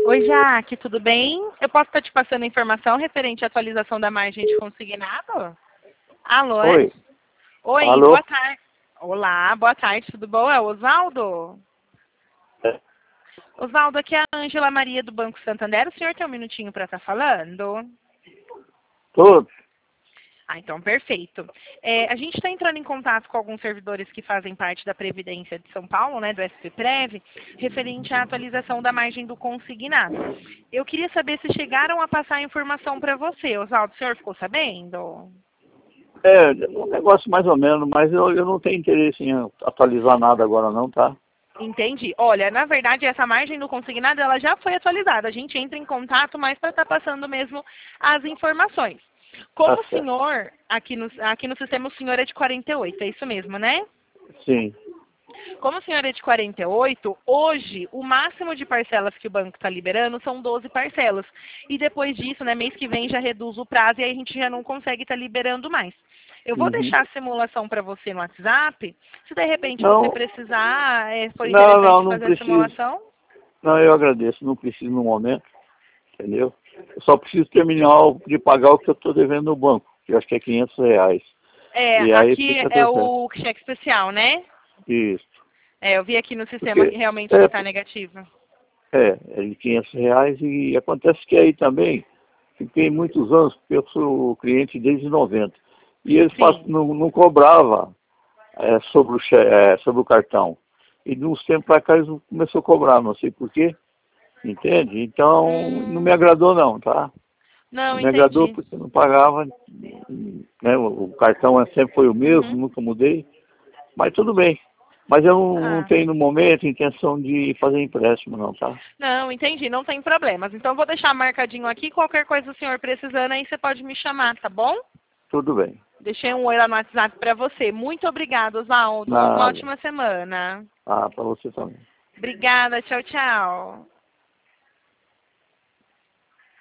Oi, Jaque, tudo bem? Eu posso estar te passando informação referente à atualização da margem de consignado? Alô, é? Oi. Oi, Alô? boa tarde. Olá, boa tarde, tudo bom? É o Osvaldo? É. Osvaldo, aqui é a Ângela Maria do Banco Santander. O senhor tem um minutinho para estar falando? Tô. Então, perfeito. A gente está entrando em contato com alguns servidores que fazem parte da Previdência de São Paulo, né, do SPPrev, referente à atualização da margem do consignado. Eu queria saber se chegaram a passar a informação para você. Oswaldo, o senhor ficou sabendo? É, um negócio mais ou menos, mas eu não tenho interesse em atualizar nada agora não, tá? Entendi. Olha, na verdade, essa margem do consignado ela já foi atualizada. A gente entra em contato mais para estar passando mesmo as informações. Tá Como o certo. senhor, aqui no sistema, o senhor é de 48, é isso mesmo, né? Sim. Como o senhor é de 48, hoje o máximo de parcelas que o banco está liberando são 12 parcelas. E depois disso, né, mês que vem já reduz o prazo e aí a gente já não consegue estar liberando mais. Eu vou Uhum. deixar a simulação para você no WhatsApp. Se de repente você Não, precisar, for não interessante fazer a preciso. simulação. Não, eu agradeço, não preciso no momento, entendeu? Eu só preciso terminar de pagar o que eu estou devendo no banco, que eu acho que é R$ 500. E aí Aqui fica é tudo certo. o cheque especial, né? Isso. Eu vi aqui no sistema que Porque realmente ele está negativo. é de R$ 500 e acontece que aí também fiquei muitos anos, porque eu sou cliente desde 90. E eles Sim. não cobravam sobre o cartão. E de uns tempos para cá eles começaram a cobrar, não sei porquê, entende? Então não me Hum, agradou não, tá? Não não, me agradou entendi. porque não pagava, né? O cartão sempre foi o mesmo, Uhum. nunca mudei, mas tudo bem. Mas eu não Ah. tenho no momento intenção de fazer empréstimo não, tá? Não, entendi, não tem problemas. Então, vou deixar marcadinho aqui. Qualquer coisa o senhor precisando, aí você pode me chamar, tá bom? Tudo bem. Deixei um oi lá no WhatsApp para você. Muito obrigada, Osvaldo. Uma Nada. ótima semana. Ah, para você também. Obrigada, tchau, tchau.